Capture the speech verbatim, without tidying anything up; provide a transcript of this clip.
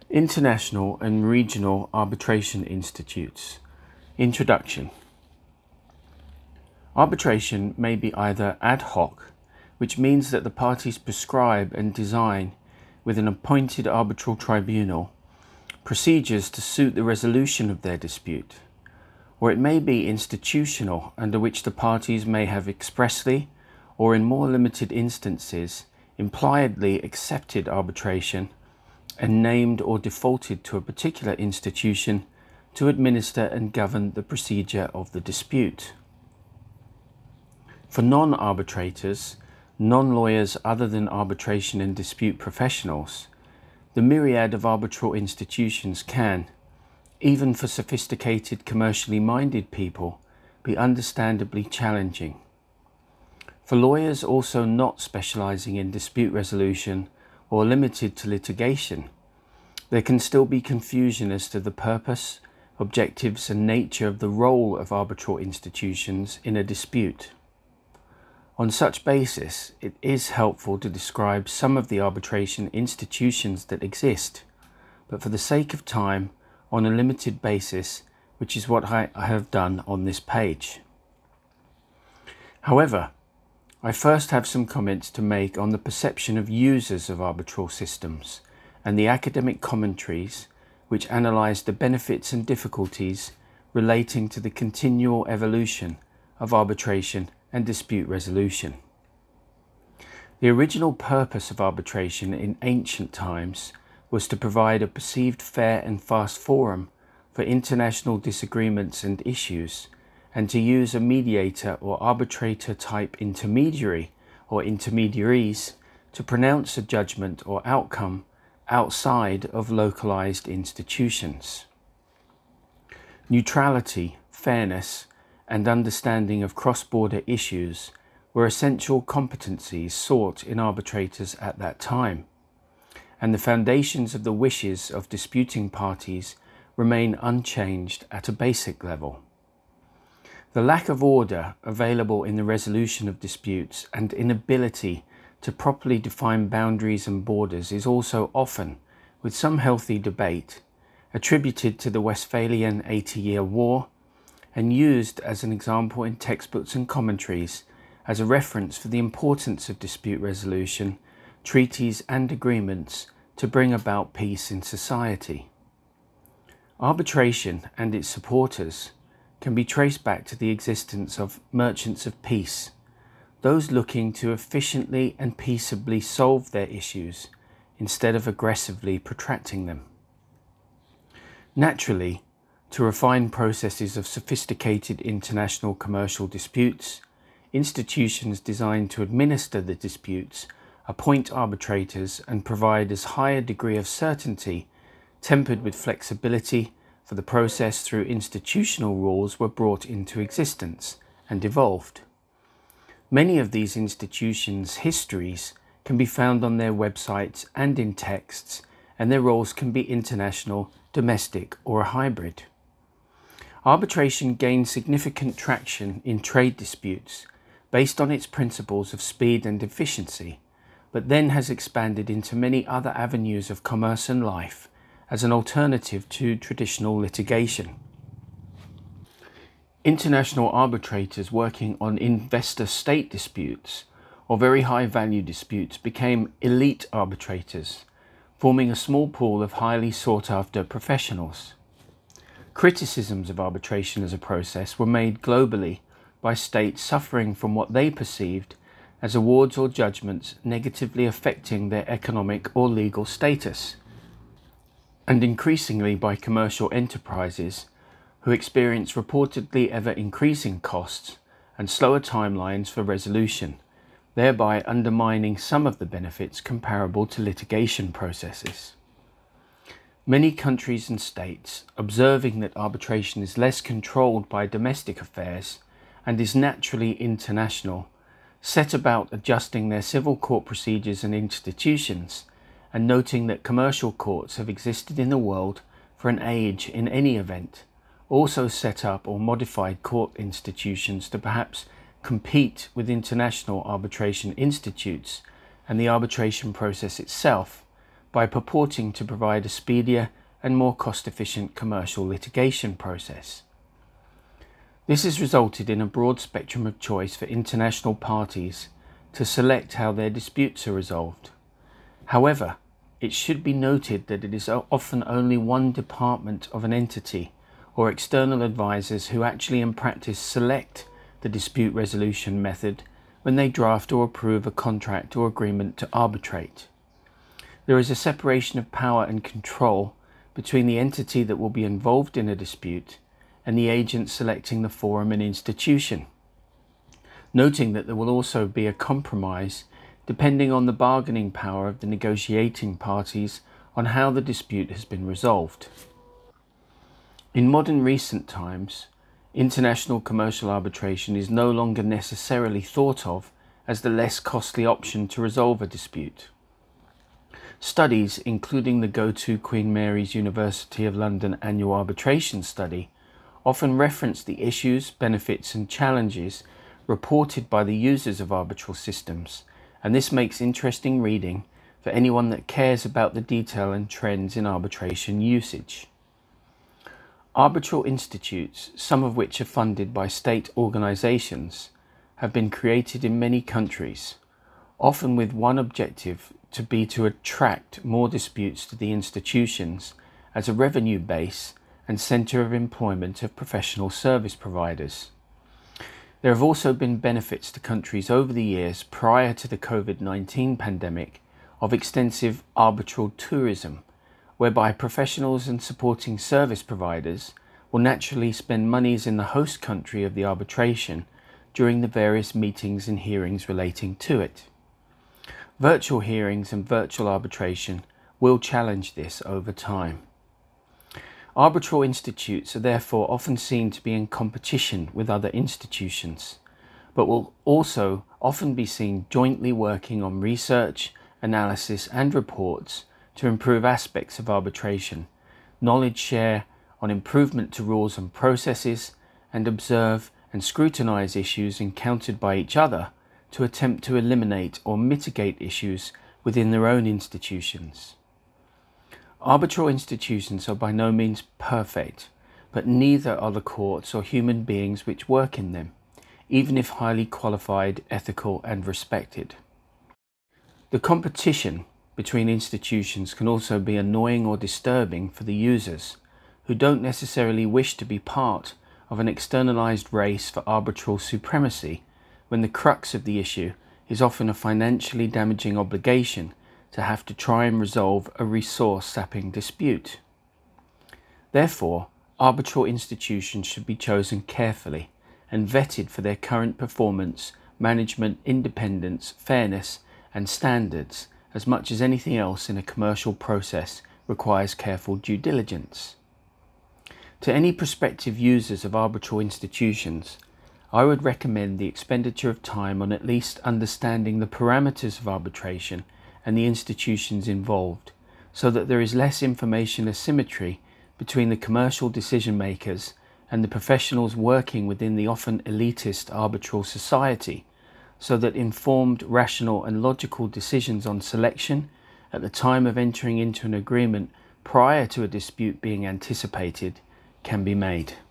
International and Regional Arbitration Institutes. Introduction. Arbitration may be either ad hoc, which means that the parties prescribe and design, with an appointed arbitral tribunal, procedures to suit the resolution of their dispute, or it may be institutional, under which the parties may have expressly, or in more limited instances, impliedly accepted arbitration and named or defaulted to a particular institution to administer and govern the procedure of the dispute. For non-arbitrators, non-lawyers other than arbitration and dispute professionals, the myriad of arbitral institutions can, even for sophisticated, commercially minded people, be understandably challenging. For lawyers also not specializing in dispute resolution or limited to litigation, there can still be confusion as to the purpose, objectives, and nature of the role of arbitral institutions in a dispute. On such basis, it is helpful to describe some of the arbitration institutions that exist, but for the sake of time, on a limited basis, which is what I have done on this page. However, I first have some comments to make on the perception of users of arbitral systems and the academic commentaries which analyze the benefits and difficulties relating to the continual evolution of arbitration and dispute resolution. The original purpose of arbitration in ancient times was to provide a perceived fair and fast forum for international disagreements and issues, and to use a mediator or arbitrator type intermediary or intermediaries to pronounce a judgment or outcome outside of localized institutions. Neutrality, fairness, and understanding of cross-border issues were essential competencies sought in arbitrators at that time, and the foundations of the wishes of disputing parties remain unchanged at a basic level. The lack of order available in the resolution of disputes and inability to properly define boundaries and borders is also often, with some healthy debate, attributed to the Westphalian Eighty-Year War and used as an example in textbooks and commentaries as a reference for the importance of dispute resolution, treaties and agreements to bring about peace in society. Arbitration and its supporters can be traced back to the existence of merchants of peace, those looking to efficiently and peaceably solve their issues instead of aggressively protracting them. Naturally, to refine processes of sophisticated international commercial disputes, institutions designed to administer the disputes appoint arbitrators and provide as high a degree of certainty, tempered with flexibility, for the process through institutional rules were brought into existence and evolved. Many of these institutions' histories can be found on their websites and in texts, and their roles can be international, domestic, or a hybrid. Arbitration gained significant traction in trade disputes based on its principles of speed and efficiency, but then has expanded into many other avenues of commerce and life as an alternative to traditional litigation. International arbitrators working on investor-state disputes or very high-value disputes became elite arbitrators, forming a small pool of highly sought-after professionals. Criticisms of arbitration as a process were made globally by states suffering from what they perceived as awards or judgments negatively affecting their economic or legal status, and increasingly by commercial enterprises who experience reportedly ever-increasing costs and slower timelines for resolution, thereby undermining some of the benefits comparable to litigation processes. Many countries and states, observing that arbitration is less controlled by domestic affairs and is naturally international, set about adjusting their civil court procedures and institutions, and noting that commercial courts have existed in the world for an age in any event, also set up or modified court institutions to perhaps compete with international arbitration institutes and the arbitration process itself by purporting to provide a speedier and more cost-efficient commercial litigation process. This has resulted in a broad spectrum of choice for international parties to select how their disputes are resolved. However, it should be noted that it is often only one department of an entity or external advisors who actually in practice select the dispute resolution method when they draft or approve a contract or agreement to arbitrate. There is a separation of power and control between the entity that will be involved in a dispute and the agent selecting the forum and institution, noting that there will also be a compromise depending on the bargaining power of the negotiating parties on how the dispute has been resolved. In modern recent times, international commercial arbitration is no longer necessarily thought of as the less costly option to resolve a dispute. Studies, including the Go To Queen Mary's University of London annual arbitration study, often reference the issues, benefits and challenges reported by the users of arbitral systems, and this makes interesting reading for anyone that cares about the detail and trends in arbitration usage. Arbitral institutes, some of which are funded by state organisations, have been created in many countries, often with one objective to be to attract more disputes to the institutions as a revenue base and centre of employment of professional service providers. There have also been benefits to countries over the years prior to the COVID nineteen pandemic of extensive arbitral tourism, whereby professionals and supporting service providers will naturally spend monies in the host country of the arbitration during the various meetings and hearings relating to it. Virtual hearings and virtual arbitration will challenge this over time. Arbitral institutes are therefore often seen to be in competition with other institutions, but will also often be seen jointly working on research, analysis and reports to improve aspects of arbitration, knowledge share on improvement to rules and processes, and observe and scrutinise issues encountered by each other to attempt to eliminate or mitigate issues within their own institutions. Arbitral institutions are by no means perfect, but neither are the courts or human beings which work in them, even if highly qualified, ethical and respected. The competition between institutions can also be annoying or disturbing for the users, who don't necessarily wish to be part of an externalized race for arbitral supremacy, when the crux of the issue is often a financially damaging obligation to have to try and resolve a resource-sapping dispute. Therefore, arbitral institutions should be chosen carefully and vetted for their current performance, management, independence, fairness and standards, as much as anything else in a commercial process requires careful due diligence. To any prospective users of arbitral institutions, I would recommend the expenditure of time on at least understanding the parameters of arbitration and the institutions involved, so that there is less information asymmetry between the commercial decision makers and the professionals working within the often elitist arbitral society, so that informed, rational and logical decisions on selection at the time of entering into an agreement prior to a dispute being anticipated can be made.